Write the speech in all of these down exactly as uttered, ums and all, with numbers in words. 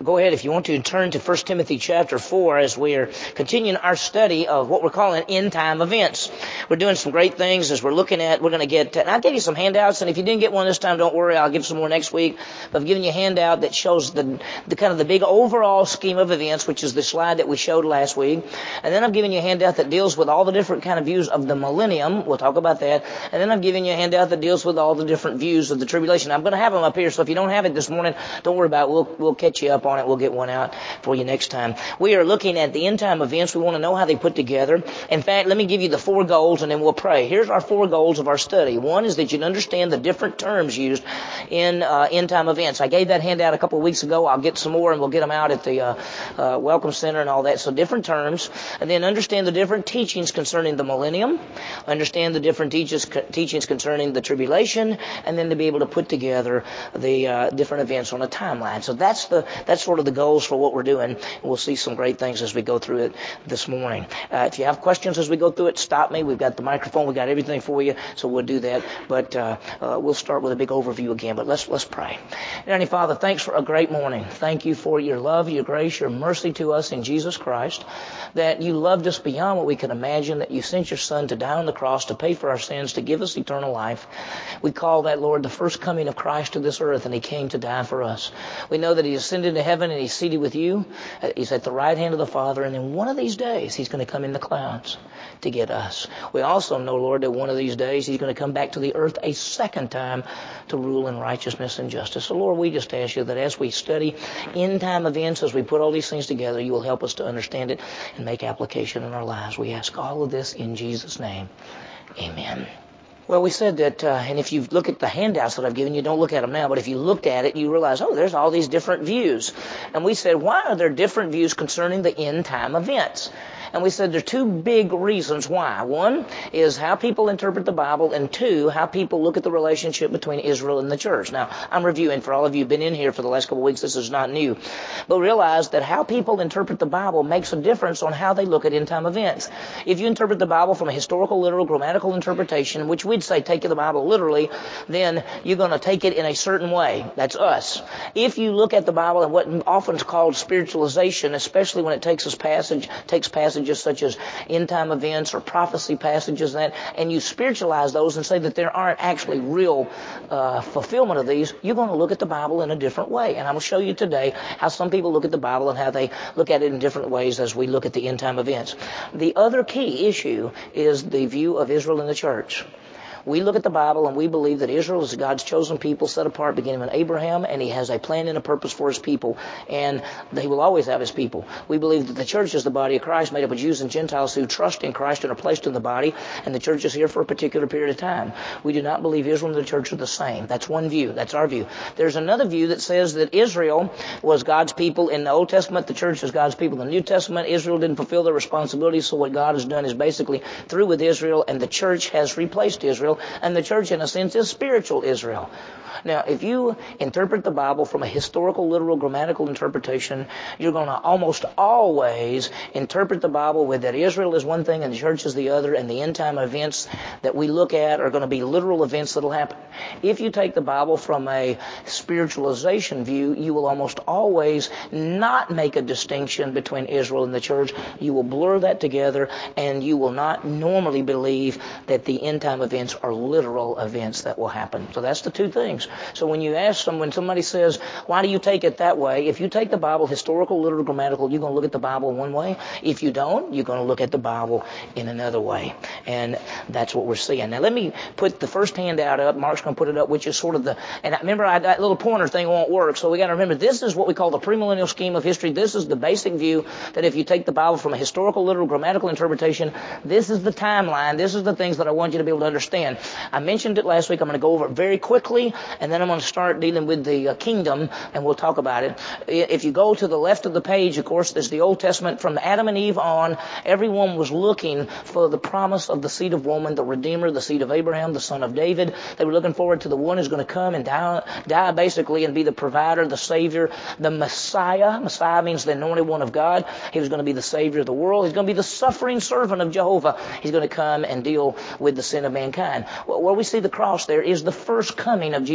Go ahead, if you want to, turn to First Timothy chapter four as we're continuing our study of what we're calling end-time events. We're doing some great things as we're looking at, we're going to get, and I'll give you some handouts, and if you didn't get one this time, don't worry, I'll give some more next week. But I've given you a handout that shows the, the kind of the big overall scheme of events, which is the slide that we showed last week. And then I've given you a handout that deals with all the different kind of views of the millennium. We'll talk about that. And then I've given you a handout that deals with all the different views of the tribulation. I'm going to have them up here, so if you don't have it this morning, don't worry about it. We'll, we'll catch you up on it. We'll get one out for you next time. We are looking at the end time events. We want to know how they put together. In fact, let me give you the four goals and then we'll pray. Here's our four goals of our study. One is that you understand the different terms used in uh, end time events. I gave that handout a couple of weeks ago. I'll get some more and we'll get them out at the uh, uh, Welcome Center and all that. So different terms. And then understand the different teachings concerning the millennium. Understand the different teachings, teachings concerning the tribulation. And then to be able to put together the uh, different events on a timeline. So that's the that's sort of the goals for what we're doing. We'll see some great things as we go through it this morning. Uh, if you have questions as we go through it, stop me. We've got the microphone. We've got everything for you, so we'll do that. But uh, uh, we'll start with a big overview again. But let's let's pray. Heavenly Father, thanks for a great morning. Thank you for your love, your grace, your mercy to us in Jesus Christ, that you loved us beyond what we could imagine, that you sent your Son to die on the cross to pay for our sins, to give us eternal life. We call that, Lord, the first coming of Christ to this earth, and he came to die for us. We know that he ascended into heaven and he's seated with you. He's at the right hand of the Father, and then one of these days he's going to come in the clouds to get us. We also know, Lord, that one of these days he's going to come back to the earth a second time to rule in righteousness and justice. So, Lord, we just ask you that as we study end-time events, as we put all these things together, you will help us to understand it and make application in our lives. We ask all of this in Jesus' name. Amen. Well, we said that, uh, and if you look at the handouts that I've given you, don't look at them now, but if you looked at it, you realize, oh, there's all these different views. And we said, why are there different views concerning the end-time events? And we said there are two big reasons why. One is how people interpret the Bible, and two, how people look at the relationship between Israel and the church. Now, I'm reviewing for all of you who've been in here for the last couple of weeks. This is not new. But realize that how people interpret the Bible makes a difference on how they look at end-time events. If you interpret the Bible from a historical, literal, grammatical interpretation, which we'd say take the Bible literally, then you're going to take it in a certain way. That's us. If you look at the Bible and what often is called spiritualization, especially when it takes us passage, takes passage such as end-time events or prophecy passages, and, that, and you spiritualize those and say that there aren't actually real uh, fulfillment of these, you're going to look at the Bible in a different way. And I'm going to show you today how some people look at the Bible and how they look at it in different ways as we look at the end-time events. The other key issue is the view of Israel and the church. We look at the Bible and we believe that Israel is God's chosen people set apart beginning with Abraham, and he has a plan and a purpose for his people, and they will always have his people. We believe that the church is the body of Christ made up of Jews and Gentiles who trust in Christ and are placed in the body, and the church is here for a particular period of time. We do not believe Israel and the church are the same. That's one view. That's our view. There's another view that says that Israel was God's people in the Old Testament. The church is God's people in the New Testament. Israel didn't fulfill their responsibilities, so what God has done is basically through with Israel, and the church has replaced Israel. And the church, in a sense, is spiritual Israel. Now, if you interpret the Bible from a historical, literal, grammatical interpretation, you're going to almost always interpret the Bible with that Israel is one thing and the church is the other, and the end-time events that we look at are going to be literal events that will happen. If you take the Bible from a spiritualization view, you will almost always not make a distinction between Israel and the church. You will blur that together, and you will not normally believe that the end-time events are literal events that will happen. So that's the two things. So when you ask someone, when somebody says, why do you take it that way? If you take the Bible historical, literal, grammatical, you're going to look at the Bible in one way. If you don't, you're going to look at the Bible in another way. And that's what we're seeing. Now let me put the first handout up. Mark's going to put it up, which is sort of the, and I remember I, that little pointer thing won't work. So we got to remember this is what we call the premillennial scheme of history. This is the basic view that if you take the Bible from a historical, literal, grammatical interpretation, this is the timeline. This is the things that I want you to be able to understand. I mentioned it last week. I'm going to go over it very quickly, and then I'm going to start dealing with the uh, kingdom, and we'll talk about it. If you go to the left of the page, of course, there's the Old Testament. From Adam and Eve on, everyone was looking for the promise of the seed of woman, the Redeemer, the seed of Abraham, the son of David. They were looking forward to the one who's going to come and die, die basically and be the provider, the Savior, the Messiah. Messiah means the anointed one of God. He was going to be the Savior of the world. He's going to be the suffering servant of Jehovah. He's going to come and deal with the sin of mankind. Well, where we see the cross there is the first coming of Jesus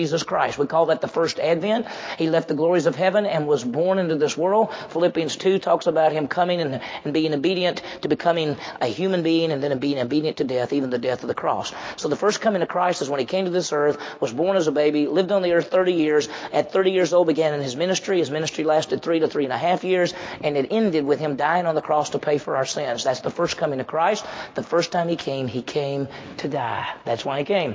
Jesus Christ. We call that the first advent. He left the glories of heaven and was born into this world. Philippians two talks about him coming and, and being obedient to becoming a human being and then being obedient to death, even the death of the cross. So the first coming of Christ is when he came to this earth, was born as a baby, lived on the earth thirty years. At thirty years old began in his ministry. His ministry lasted three to three and a half years, and it ended with him dying on the cross to pay for our sins. That's the first coming of Christ. The first time he came, he came to die. That's why he came.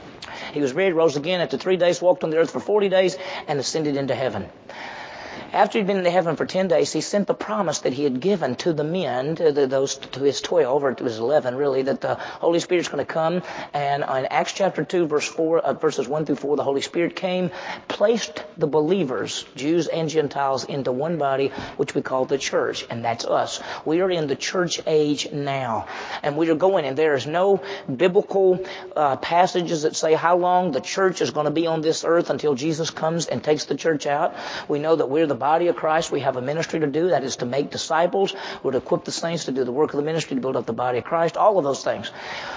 He was buried, rose again after three days, walked on the earth for forty days, and ascended into heaven. After he'd been in heaven for ten days, he sent the promise that he had given to the men, to the, those to his twelve, or to his eleven, really, that the Holy Spirit's going to come. And in Acts chapter two, verse four, uh, verses one through four, the Holy Spirit came, placed the believers, Jews and Gentiles, into one body, which we call the church, and that's us. We are in the church age now, and we are going, and there is no biblical uh, passages that say how long the church is going to be on this earth until Jesus comes and takes the church out. We know that we're the body of Christ. We have a ministry to do. That is to make disciples. We're to equip the saints to do the work of the ministry, to build up the body of Christ, all of those things.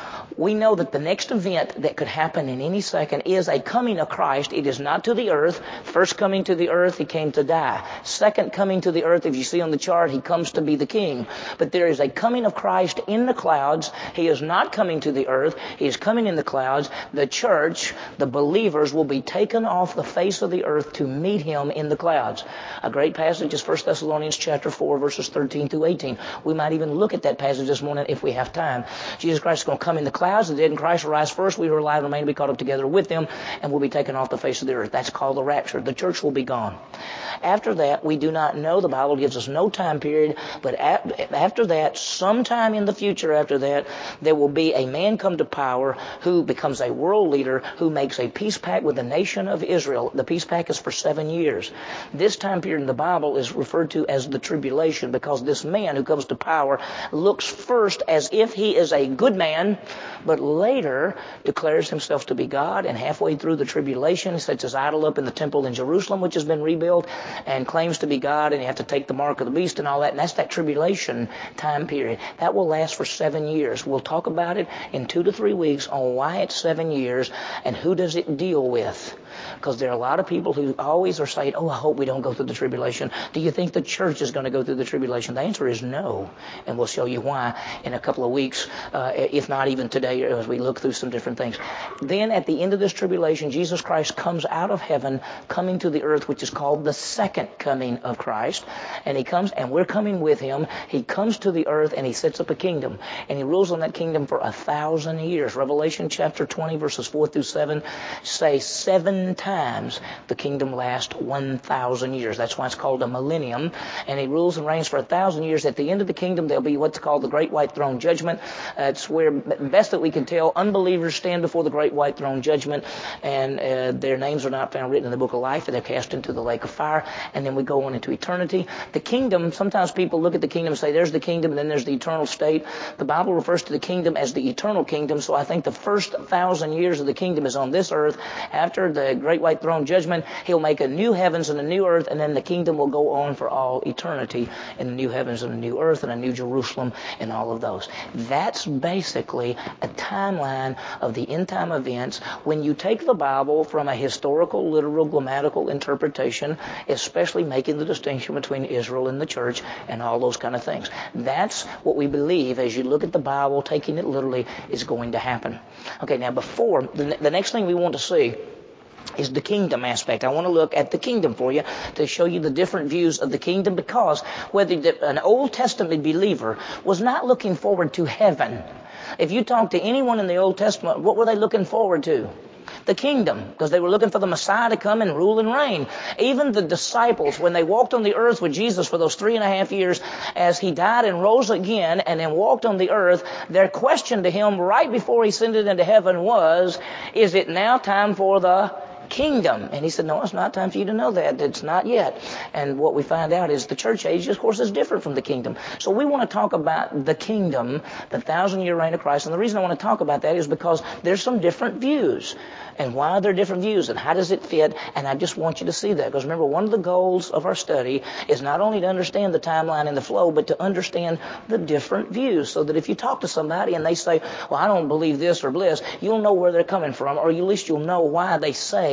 We know that the next event that could happen in any second is a coming of Christ. It is not to the earth. First coming to the earth, he came to die. Second coming to the earth, if you see on the chart, he comes to be the king. But there is a coming of Christ in the clouds. He is not coming to the earth. He is coming in the clouds. The church, the believers, will be taken off the face of the earth to meet him in the clouds. A great passage is First Thessalonians chapter four, verses thirteen through eighteen. We might even look at that passage this morning if we have time. Jesus Christ is going to come in the clouds. The dead in Christ will rise first. We who are alive remain to be caught up together with them, and will be taken off the face of the earth. That's called the rapture. The church will be gone. After that, we do not know. The Bible gives us no time period, but after that, sometime in the future after that, there will be a man come to power who becomes a world leader, who makes a peace pact with the nation of Israel. The peace pact is for seven years. This time period in the Bible is referred to as the tribulation, because this man who comes to power looks first as if he is a good man, but later declares himself to be God, and halfway through the tribulation, he sets his idol up in the temple in Jerusalem, which has been rebuilt, and claims to be God, and you have to take the mark of the beast and all that, and that's that tribulation time period. That will last for seven years. We'll talk about it in two to three weeks on why it's seven years and who does it deal with. Because there are a lot of people who always are saying, oh, I hope we don't go through the tribulation. Do you think the church is going to go through the tribulation? The answer is no, and we'll show you why in a couple of weeks, uh, if not even today, as we look through some different things. Then at the end of this tribulation, Jesus Christ comes out of heaven, coming to the earth, which is called the second coming of Christ. And he comes, and we're coming with him. He comes to the earth, and he sets up a kingdom, and he rules on that kingdom for a thousand years. Revelation chapter twenty, verses four through seven say seven times the kingdom lasts one thousand years. That's why it's called a millennium. And he rules and reigns for a thousand years. At the end of the kingdom, there'll be what's called the Great White Throne Judgment. Uh, it's where, best that we can tell, unbelievers stand before the Great White Throne Judgment, and uh, their names are not found written in the book of life, and they're cast into the lake of fire. And then we go on into eternity. The kingdom, sometimes people look at the kingdom and say, there's the kingdom, and then there's the eternal state. The Bible refers to the kingdom as the eternal kingdom, so I think the first thousand years of the kingdom is on this earth. After the Great White Throne Judgment, he'll make a new heavens and a new earth, and then the kingdom will go on for all eternity in the new heavens and a new earth and a new Jerusalem and all of those. That's basically a timeline of the end time events. When you take the Bible from a historical, literal, grammatical interpretation, especially making the distinction between Israel and the church and all those kind of things. That's what we believe as you look at the Bible, taking it literally, is going to happen. Okay, now before, the, the next thing we want to see is the kingdom aspect. I want to look at the kingdom for you to show you the different views of the kingdom, because whether the, an Old Testament believer was not looking forward to heaven. If you talk to anyone in the Old Testament, what were they looking forward to? The kingdom, because they were looking for the Messiah to come and rule and reign. Even the disciples, when they walked on the earth with Jesus for those three and a half years, as he died and rose again and then walked on the earth, their question to him right before he ascended into heaven was, is it now time for the kingdom? And he said, no, it's not time for you to know that. It's not yet. And what we find out is the church age, of course, is different from the kingdom. So we want to talk about the kingdom, the thousand-year reign of Christ. And the reason I want to talk about that is because there's some different views. And why are there different views, and how does it fit? And I just want you to see that, because remember, one of the goals of our study is not only to understand the timeline and the flow, but to understand the different views, so that if you talk to somebody and they say, well, I don't believe this or bliss, you'll know where they're coming from, or at least you'll know why they say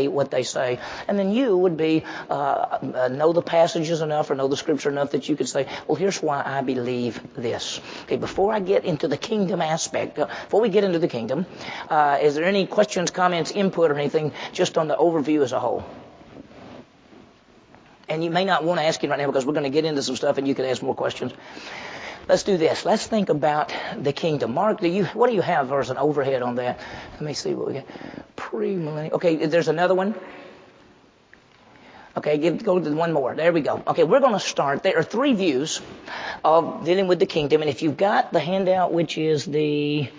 what they say. And then you would be, uh, uh, know the passages enough or know the scripture enough that you could say, well, here's why I believe this. Okay, before I get into the kingdom aspect, uh, before we get into the kingdom, uh, is there any questions, comments, input, or anything just on the overview as a whole? And you may not want to ask it right now because we're going to get into some stuff and you can ask more questions. Let's do this. Let's think about the kingdom. Mark, do you, what do you have as an overhead on that? Let me see what we got. Pre-millennial. Okay, there's another one. Okay, give, go to one more. There we go. Okay, we're going to start. There are three views of dealing with the kingdom. And if you've got the handout, which is the,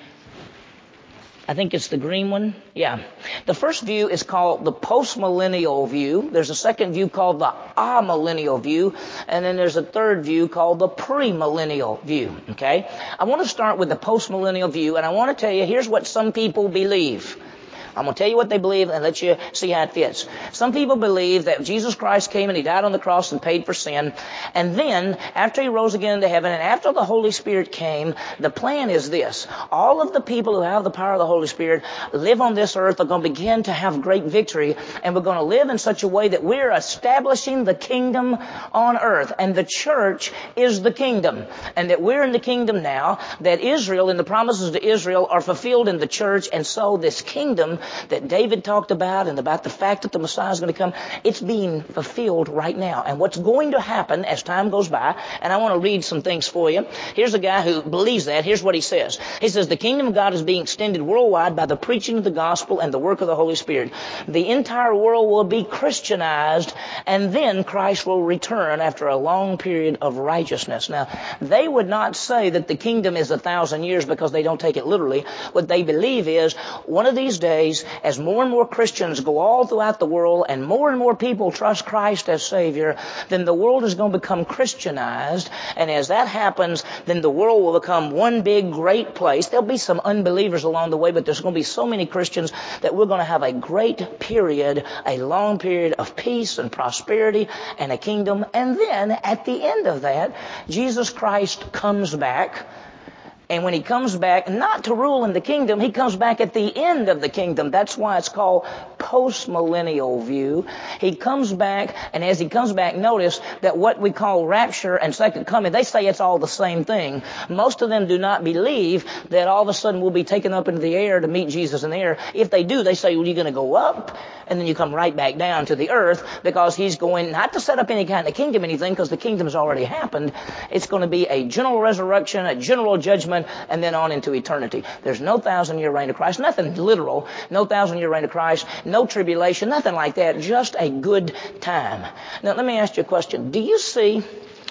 I think it's the green one. Yeah. The first view is called the post-millennial view. There's a second view called the amillennial view. And then there's a third view called the premillennial view. Okay? I want to start with the post-millennial view, and I want to tell you, here's what some people believe. I'm going to tell you what they believe and let you see how it fits. Some people believe that Jesus Christ came and He died on the cross and paid for sin. And then, after He rose again into heaven and after the Holy Spirit came, the plan is this. All of the people who have the power of the Holy Spirit live on this earth are going to begin to have great victory. And we're going to live in such a way that we're establishing the kingdom on earth. And the church is the kingdom. And that we're in the kingdom now. That Israel and the promises to Israel are fulfilled in the church. And so this kingdom that David talked about and about the fact that the Messiah is going to come, it's being fulfilled right now. And what's going to happen as time goes by, and I want to read some things for you. Here's a guy who believes that. Here's what he says. He says, the kingdom of God is being extended worldwide by the preaching of the gospel and the work of the Holy Spirit. The entire world will be Christianized, and then Christ will return after a long period of righteousness. Now, they would not say that the kingdom is a thousand years because they don't take it literally. What they believe is one of these days, as more and more Christians go all throughout the world and more and more people trust Christ as Savior, then the world is going to become Christianized. And as that happens, then the world will become one big great place. There'll be some unbelievers along the way, but there's going to be so many Christians that we're going to have a great period, a long period of peace and prosperity and a kingdom. And then at the end of that, Jesus Christ comes back. And when He comes back, not to rule in the kingdom, He comes back at the end of the kingdom. That's why it's called post-millennial view. He comes back, and as He comes back, notice that what we call rapture and second coming, they say it's all the same thing. Most of them do not believe that all of a sudden we'll be taken up into the air to meet Jesus in the air. If they do, they say, well, you're going to go up, and then you come right back down to the earth, because He's going not to set up any kind of kingdom, anything, because the kingdom has already happened. It's going to be a general resurrection, a general judgment, and then on into eternity. There's no thousand-year reign of Christ, nothing literal, no thousand-year reign of Christ, no tribulation, nothing like that, just a good time. Now, let me ask you a question. Do you see,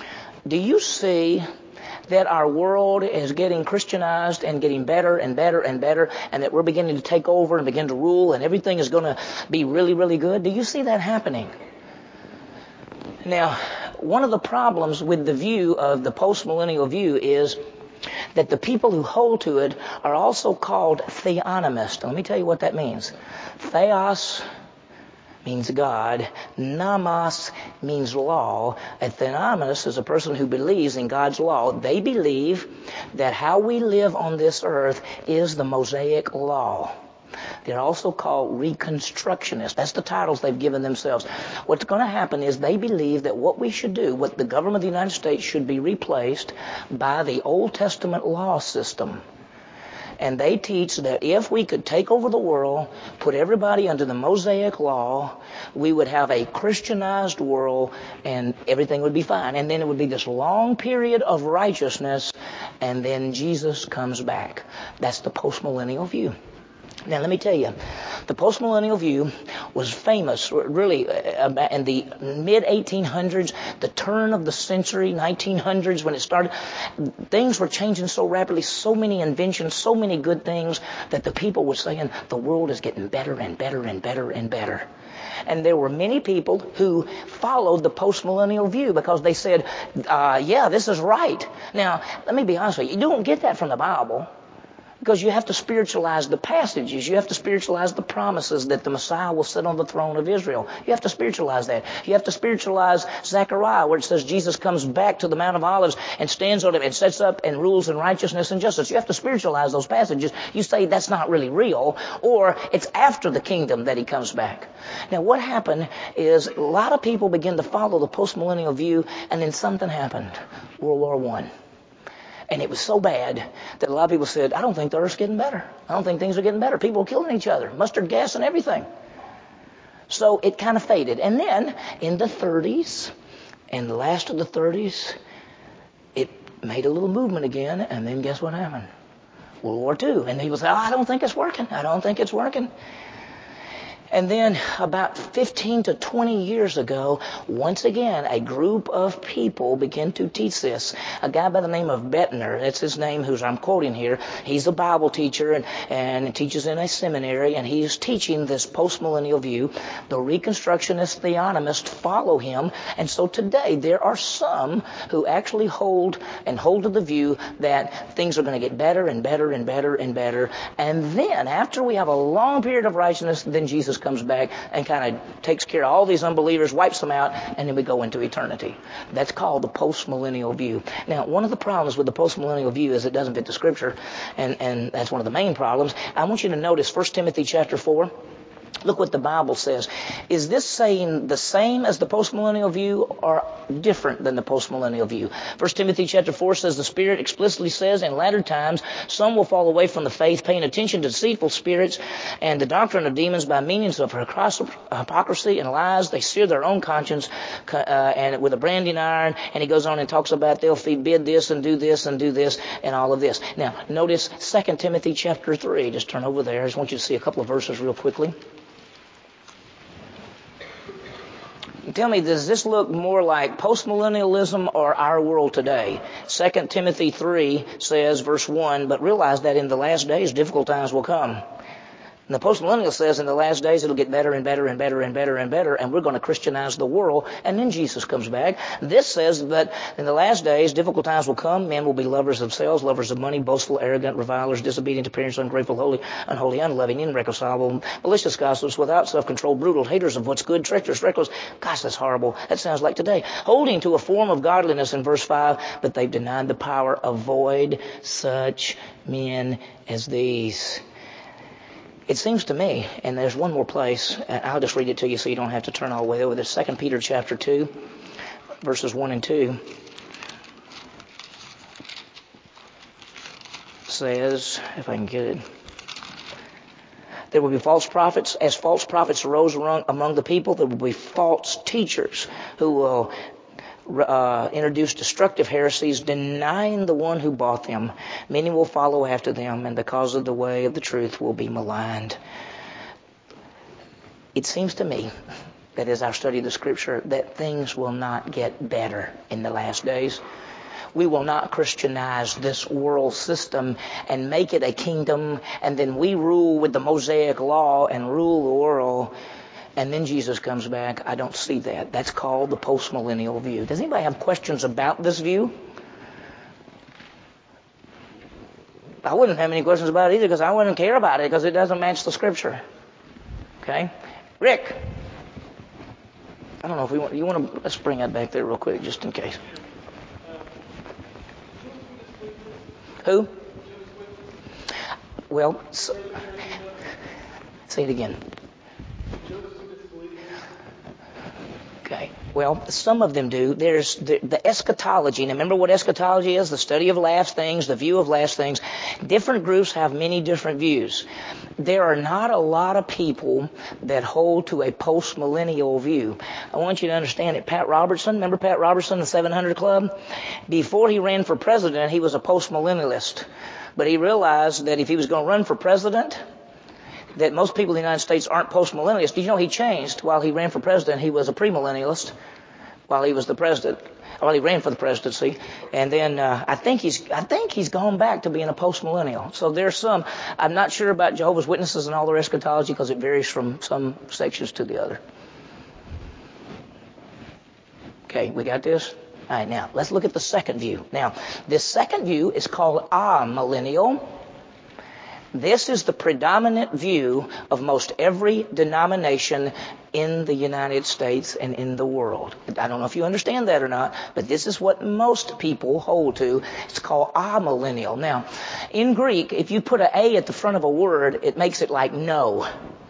do you see that our world is getting Christianized and getting better and better and better, and that we're beginning to take over and begin to rule, and everything is going to be really, really good? Do you see that happening? Now, one of the problems with the view of the post-millennial view is that the people who hold to it are also called theonomists. Let me tell you what that means. Theos means God. Nomos means law. A theonomist is a person who believes in God's law. They believe that how we live on this earth is the Mosaic law. They're also called Reconstructionists. That's the titles they've given themselves. What's going to happen is they believe that what we should do, what the government of the United States should be replaced by the Old Testament law system. And they teach that if we could take over the world, put everybody under the Mosaic law, we would have a Christianized world and everything would be fine. And then it would be this long period of righteousness, and then Jesus comes back. That's the post-millennial view. Now, let me tell you, the postmillennial view was famous really in the mid eighteen hundreds, the turn of the century, nineteen hundreds when it started. Things were changing so rapidly, so many inventions, so many good things that the people were saying the world is getting better and better and better and better. And there were many people who followed the postmillennial view because they said, uh, yeah, this is right. Now, let me be honest with you. You don't get that from the Bible. Because you have to spiritualize the passages. You have to spiritualize the promises that the Messiah will sit on the throne of Israel. You have to spiritualize that. You have to spiritualize Zechariah, where it says Jesus comes back to the Mount of Olives and stands on it and sets up and rules in righteousness and justice. You have to spiritualize those passages. You say that's not really real, or it's after the kingdom that he comes back. Now, what happened is a lot of people began to follow the postmillennial view, and then something happened. World War One. And it was so bad that a lot of people said, I don't think the earth's getting better. I don't think things are getting better. People are killing each other. Mustard gas and everything. So it kind of faded. And then in the thirties, and the last of the thirties, it made a little movement again. And then guess what happened? World War Two. And people said, oh, I don't think it's working. I don't think it's working. And then about fifteen to twenty years ago, once again, a group of people began to teach this. A guy by the name of Bettner, that's his name, who's I'm quoting here. He's a Bible teacher and, and teaches in a seminary, and he's teaching this postmillennial view. The Reconstructionist theonomists follow him, and so today there are some who actually hold and hold to the view that things are going to get better and better and better and better. And then, after we have a long period of righteousness, then Jesus comes back and kind of takes care of all these unbelievers, wipes them out, and then we go into eternity. That's called the postmillennial view. Now, one of the problems with the postmillennial view is it doesn't fit the Scripture, and, and that's one of the main problems. I want you to notice First Timothy chapter four. Look what the Bible says. Is this saying the same as the postmillennial view or different than the postmillennial view? First Timothy chapter four says the Spirit explicitly says in latter times some will fall away from the faith, paying attention to deceitful spirits and the doctrine of demons by means of hypocrisy and lies. They sear their own conscience uh, and with a branding iron. And he goes on and talks about they'll forbid this and do this and do this and all of this. Now, notice Second Timothy chapter three. Just turn over there. I just want you to see a couple of verses real quickly. Tell me, does this look more like postmillennialism or our world today? Second Timothy three says, verse one, but realize that in the last days difficult times will come. And the postmillennial says in the last days it'll get better and better and better and better and better, and we're going to Christianize the world, and then Jesus comes back. This says that in the last days difficult times will come. Men will be lovers of themselves, lovers of money, boastful, arrogant, revilers, disobedient to parents, ungrateful, holy, unholy, unloving, irreconcilable, malicious gossips, without self-control, brutal, haters of what's good, treacherous, reckless. Gosh, that's horrible. That sounds like today. Holding to a form of godliness in verse five, but they've denied the power. Avoid such men as these. It seems to me, and there's one more place, and I'll just read it to you so you don't have to turn all the way over there. Second Peter chapter two, verses one and two says, if I can get it, there will be false prophets. As false prophets arose among the people, there will be false teachers who will Uh, introduce destructive heresies, denying the one who bought them. Many will follow after them, and because of the way of the truth will be maligned. It seems to me that as I study the Scripture, that things will not get better in the last days. We will not Christianize this world system and make it a kingdom, and then we rule with the Mosaic law and rule the world. And then Jesus comes back. I don't see that. That's called the postmillennial view. Does anybody have questions about this view? I wouldn't have any questions about it either because I wouldn't care about it because it doesn't match the Scripture. Okay? Rick. I don't know if we want, you want to, let's bring that back there real quick just in case. Who? Well, so, say it again. Okay. Well, some of them do. There's the, the eschatology. Now, remember what eschatology is? The study of last things, the view of last things. Different groups have many different views. There are not a lot of people that hold to a post-millennial view. I want you to understand that Pat Robertson, remember Pat Robertson, the seven hundred Club? Before he ran for president, he was a post-millennialist. But he realized that if he was going to run for president, that most people in the United States aren't post-millennialists. Did you know he changed while he ran for president? He was a premillennialist while he was the president, while he ran for the presidency. And then uh, I think he's I think he's gone back to being a post-millennial. So there's some. I'm not sure about Jehovah's Witnesses and all their eschatology because it varies from some sections to the other. Okay, we got this? All right, now let's look at the second view. Now, this second view is called amillennial. This is the predominant view of most every denomination in the United States and in the world. I don't know if you understand that or not, but this is what most people hold to. It's called amillennial. Now, in Greek, if you put an A at the front of a word, it makes it like no.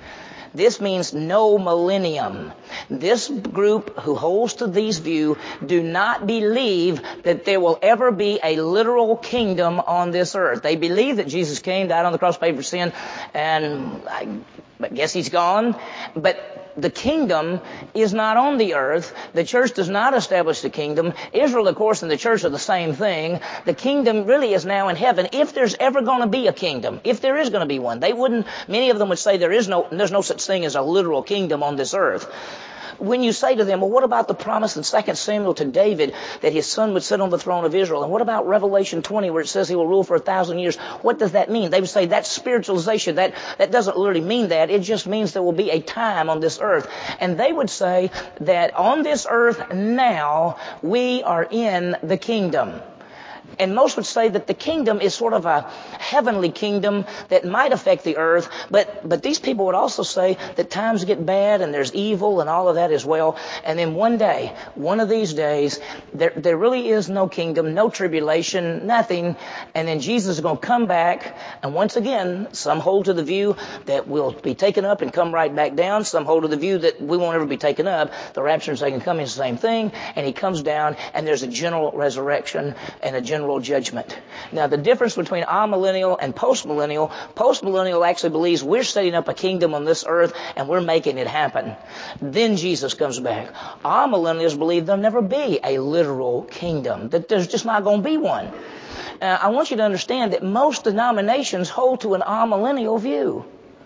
This means no millennium. This group who holds to these views do not believe that there will ever be a literal kingdom on this earth. They believe that Jesus came, died on the cross, paid for sin, and I guess he's gone. But the kingdom is not on the earth. The church does not establish the kingdom. Israel, of course, and the church are the same thing. The kingdom really is now in heaven. If there's ever going to be a kingdom, if there is going to be one, they wouldn't, many of them would say there is no, there's no such thing as a literal kingdom on this earth. When you say to them, well, what about the promise in Second Samuel to David that his son would sit on the throne of Israel? And what about Revelation twenty where it says he will rule for a thousand years? What does that mean? They would say that's spiritualization. That, that doesn't literally mean that. It just means there will be a time on this earth. And they would say that on this earth now we are in the kingdom. And most would say that the kingdom is sort of a heavenly kingdom that might affect the earth. But, but these people would also say that times get bad and there's evil and all of that as well. And then one day, one of these days, there, there really is no kingdom, no tribulation, nothing. And then Jesus is going to come back. And once again, some hold to the view that we'll be taken up and come right back down. Some hold to the view that we won't ever be taken up. The rapture and second coming is the same thing. And he comes down and there's a general resurrection and a general judgment. Now, the difference between amillennial and postmillennial, postmillennial actually believes we're setting up a kingdom on this earth and we're making it happen. Then Jesus comes back. Amillennials believe there'll never be a literal kingdom, that there's just not going to be one. Uh, I want you to understand that most denominations hold to an amillennial view.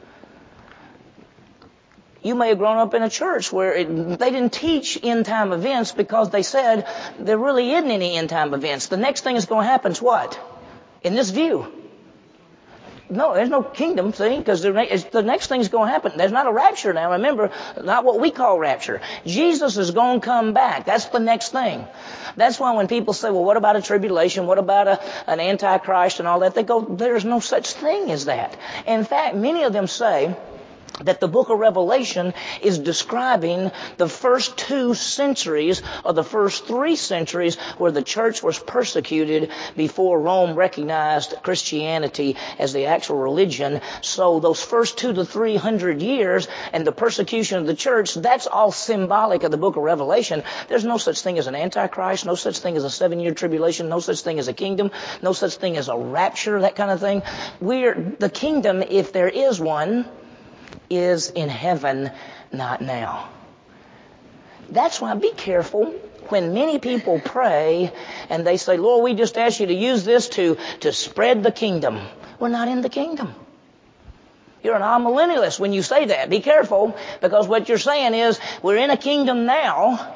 You may have grown up in a church where it, they didn't teach end-time events because they said there really isn't any end-time events. The next thing that's going to happen is what? In this view. No, there's no kingdom, see, because the, the next thing's going to happen. There's not a rapture now. Remember, not what we call rapture. Jesus is going to come back. That's the next thing. That's why when people say, well, what about a tribulation? What about a, an antichrist and all that? They go, there's no such thing as that. In fact, many of them say that the book of Revelation is describing the first two centuries or the first three centuries where the church was persecuted before Rome recognized Christianity as the actual religion. So those first two to three hundred years and the persecution of the church, that's all symbolic of the book of Revelation. There's no such thing as an antichrist, no such thing as a seven-year tribulation, no such thing as a kingdom, no such thing as a rapture, that kind of thing. We're the kingdom, if there is one, is in heaven, not now. That's why be careful when many people pray and they say, Lord, we just ask you to use this to, to spread the kingdom. We're not in the kingdom. You're an amillennialist when you say that. Be careful, because what you're saying is we're in a kingdom now.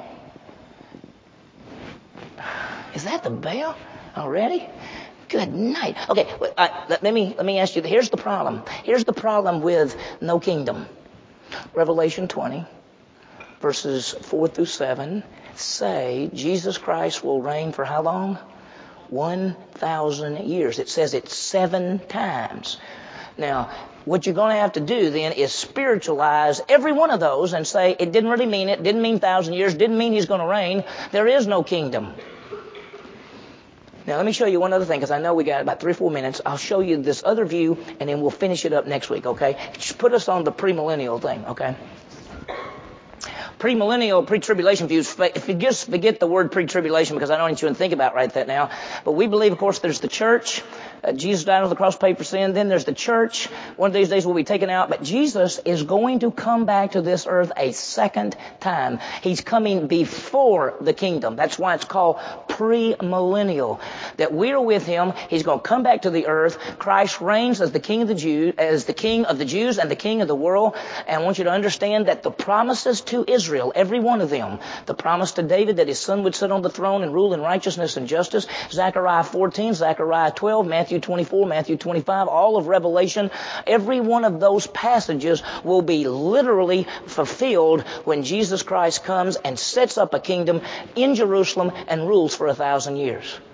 Is that the bell already? Good night. Okay, uh, let me let me ask you. Here's the problem. Here's the problem with no kingdom. Revelation twenty, verses four through seven say Jesus Christ will reign for how long? One thousand years. It says it seven times. Now, what you're going to have to do then is spiritualize every one of those and say it didn't really mean it. Didn't mean thousand years. Didn't mean he's going to reign. There is no kingdom. Now, let me show you one other thing, because I know we got about three or four minutes. I'll show you this other view, and then we'll finish it up next week, okay? Just put us on the premillennial thing, okay? Premillennial, pre-tribulation views, if you just forget the word pre-tribulation, because I don't want you to think about right that now. But we believe, of course, there's the church. Uh, Jesus died on the cross, paid for sin. Then there's the church. One of these days we'll be taken out. But Jesus is going to come back to this earth a second time. He's coming before the kingdom. That's why it's called premillennial. That we're with him. He's going to come back to the earth. Christ reigns as the king of the Jews, as the king of the Jews and the king of the world. And I want you to understand that the promises to Israel, every one of them, the promise to David that his son would sit on the throne and rule in righteousness and justice, Zechariah fourteen, Zechariah twelve, Matthew twenty-four, Matthew twenty-five, all of Revelation, every one of those passages will be literally fulfilled when Jesus Christ comes and sets up a kingdom in Jerusalem and rules for a thousand years.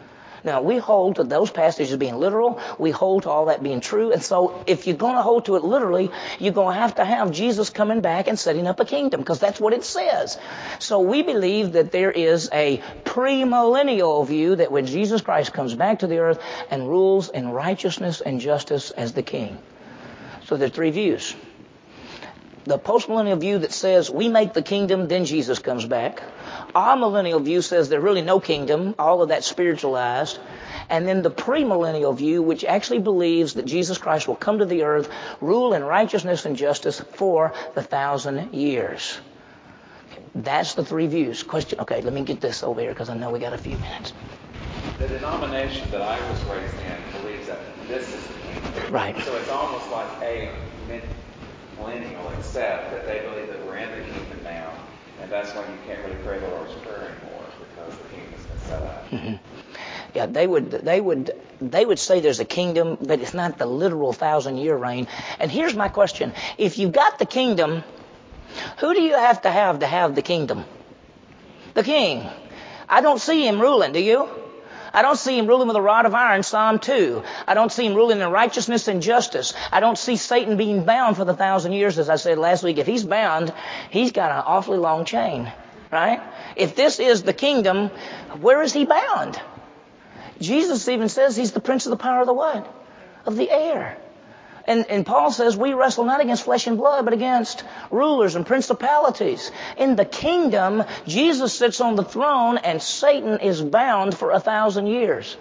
Now, we hold to those passages being literal. We hold to all that being true. And so if you're going to hold to it literally, you're going to have to have Jesus coming back and setting up a kingdom, because that's what it says. So we believe that there is a premillennial view that when Jesus Christ comes back to the earth and rules in righteousness and justice as the king. So there are three views. The postmillennial view that says we make the kingdom, then Jesus comes back. Our millennial view says there's really no kingdom, all of that spiritualized. And then the premillennial view, which actually believes that Jesus Christ will come to the earth, rule in righteousness and justice for the thousand years. That's the three views. Question. Okay, let me get this over here because I know we got a few minutes. The denomination that I was raised in believes that this is the kingdom. Right. So it's almost like a millennial, except that they believe that we're in the kingdom now, and that's why you can't really pray the Lord's Prayer anymore, because the kingdom's been set up. Mm-hmm. Yeah, they would, they would, they would say there's a kingdom, but it's not the literal thousand-year reign. And here's my question: if you've got the kingdom, who do you have to have to have the kingdom? The king. I don't see him ruling. Do you? I don't see him ruling with a rod of iron, Psalm two. I don't see him ruling in righteousness and justice. I don't see Satan being bound for the thousand years, as I said last week. If he's bound, he's got an awfully long chain, right? If this is the kingdom, where is he bound? Jesus even says he's the prince of the power of the what? Of the air. And, and Paul says we wrestle not against flesh and blood, but against rulers and principalities. In the kingdom, Jesus sits on the throne and Satan is bound for a thousand years.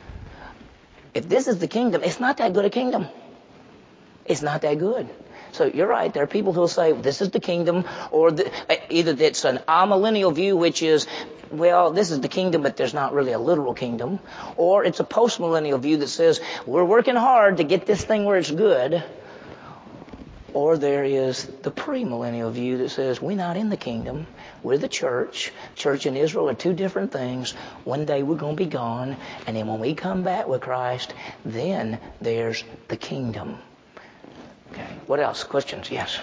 If this is the kingdom, it's not that good a kingdom. It's not that good. So you're right. There are people who will say this is the kingdom, or the, either it's an amillennial view, which is, well, this is the kingdom, but there's not really a literal kingdom. Or it's a postmillennial view that says we're working hard to get this thing where it's good. Or there is the premillennial view that says we're not in the kingdom. We're the church. Church and Israel are two different things. One day we're going to be gone. And then when we come back with Christ, then there's the kingdom. Okay. What else? Questions? Yes.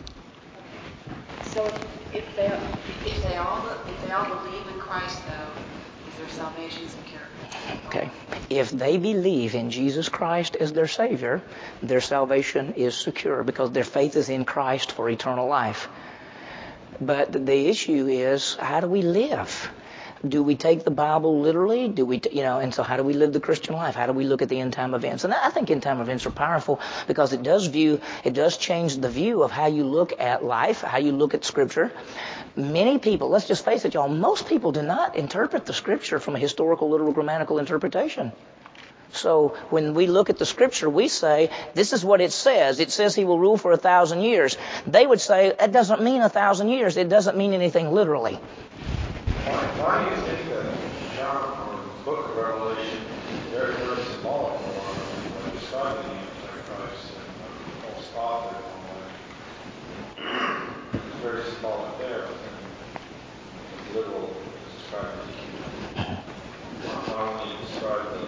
So if, if they if they all if they all believe in Christ, though, is their salvation secure? Okay. If they believe in Jesus Christ as their Savior, their salvation is secure because their faith is in Christ for eternal life. But the issue is, how do we live? Do we take the Bible literally? Do we, t- you know, and so how do we live the Christian life? How do we look at the end time events? And I think end time events are powerful because it does view, it does change the view of how you look at life, how you look at Scripture. Many people, let's just face it, y'all, most people do not interpret the Scripture from a historical, literal, grammatical interpretation. So when we look at the Scripture, we say, this is what it says. It says he will rule for a thousand years. They would say, that doesn't mean a thousand years. It doesn't mean anything literally. Why, why do you think that John, or the book of Revelation, is very, very symbolic for describing the Antichrist and the false prophet and all that? It's very symbolic there, but then it's literal to describe the kingdom. Not only you describe the,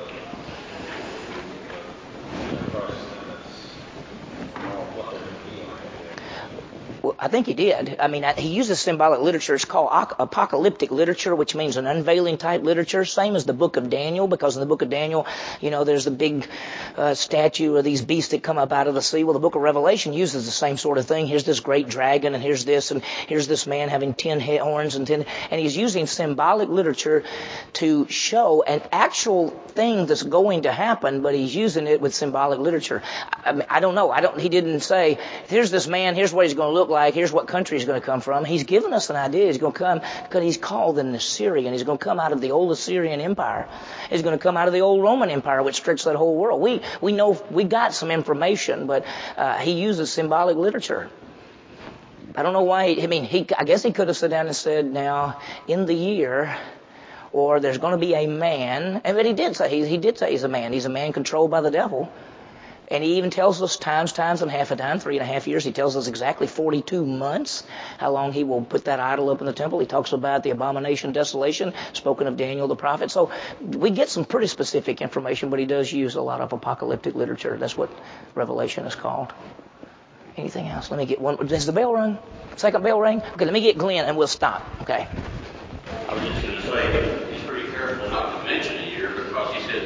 the Antichrist and its, you know, what they're going to be like. Well, I think he did. I mean, he uses symbolic literature. It's called apocalyptic literature, which means an unveiling type literature. Same as the book of Daniel, because in the book of Daniel, you know, there's the big uh, statue of these beasts that come up out of the sea. Well, the book of Revelation uses the same sort of thing. Here's this great dragon, and here's this, and here's this man having ten horns, and ten, and he's using symbolic literature to show an actual thing that's going to happen, but he's using it with symbolic literature. I mean, I don't know. I don't. He didn't say, here's this man, here's what he's going to look like, here's what country he's going to come from. He's given us an idea. He's going to come because he's called an Assyrian. He's going to come out of the old Assyrian Empire. He's going to come out of the old Roman Empire, which stretched that whole world. We we know we got some information, but uh, he uses symbolic literature. I don't know why. He, I mean, he. I guess he could have sat down and said, now in the year, or there's going to be a man. And but he did say he, he did say he's a man. He's a man controlled by the devil. And he even tells us times, times and half a time, three and a half years. He tells us exactly forty-two months, how long he will put that idol up in the temple. He talks about the abomination, desolation, spoken of Daniel the prophet. So we get some pretty specific information, but he does use a lot of apocalyptic literature. That's what Revelation is called. Anything else? Let me get one. Does the bell ring? Second bell ring? Okay, let me get Glenn and we'll stop. Okay. I was just going to say, he's pretty careful not to mention a year because he said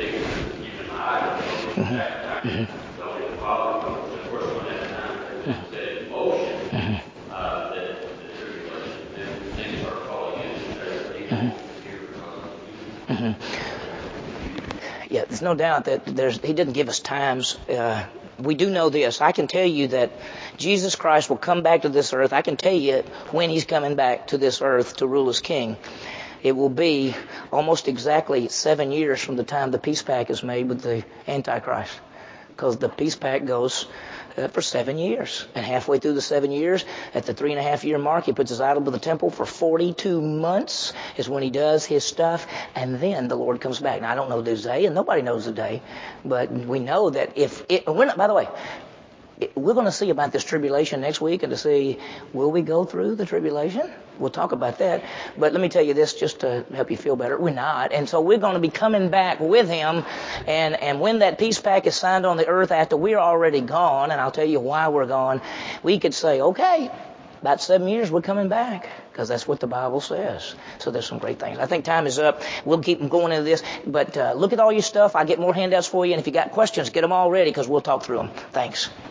Mm. Yeah, there's no doubt that there's, he didn't give us times. Uh, we do know this. I can tell you that Jesus Christ will come back to this earth. I can tell you when he's coming back to this earth to rule as king. It will be almost exactly seven years from the time the peace pact is made with the Antichrist. Because the peace pact goes uh, for seven years. And halfway through the seven years, at the three and a half year mark, he puts his idol to the temple for forty-two months is when he does his stuff. And then the Lord comes back. Now, I don't know the day, and nobody knows the day. But we know that if it, we're not, by the way, we're going to see about this tribulation next week and to see, will we go through the tribulation? We'll talk about that. But let me tell you this just to help you feel better. We're not. And so we're going to be coming back with him. And, and when that peace pact is signed on the earth after we're already gone, and I'll tell you why we're gone, we could say, okay, about seven years we're coming back. Because that's what the Bible says. So there's some great things. I think time is up. We'll keep going into this. But uh, look at all your stuff. I'll get more handouts for you. And if you got questions, get them all ready because we'll talk through them. Thanks.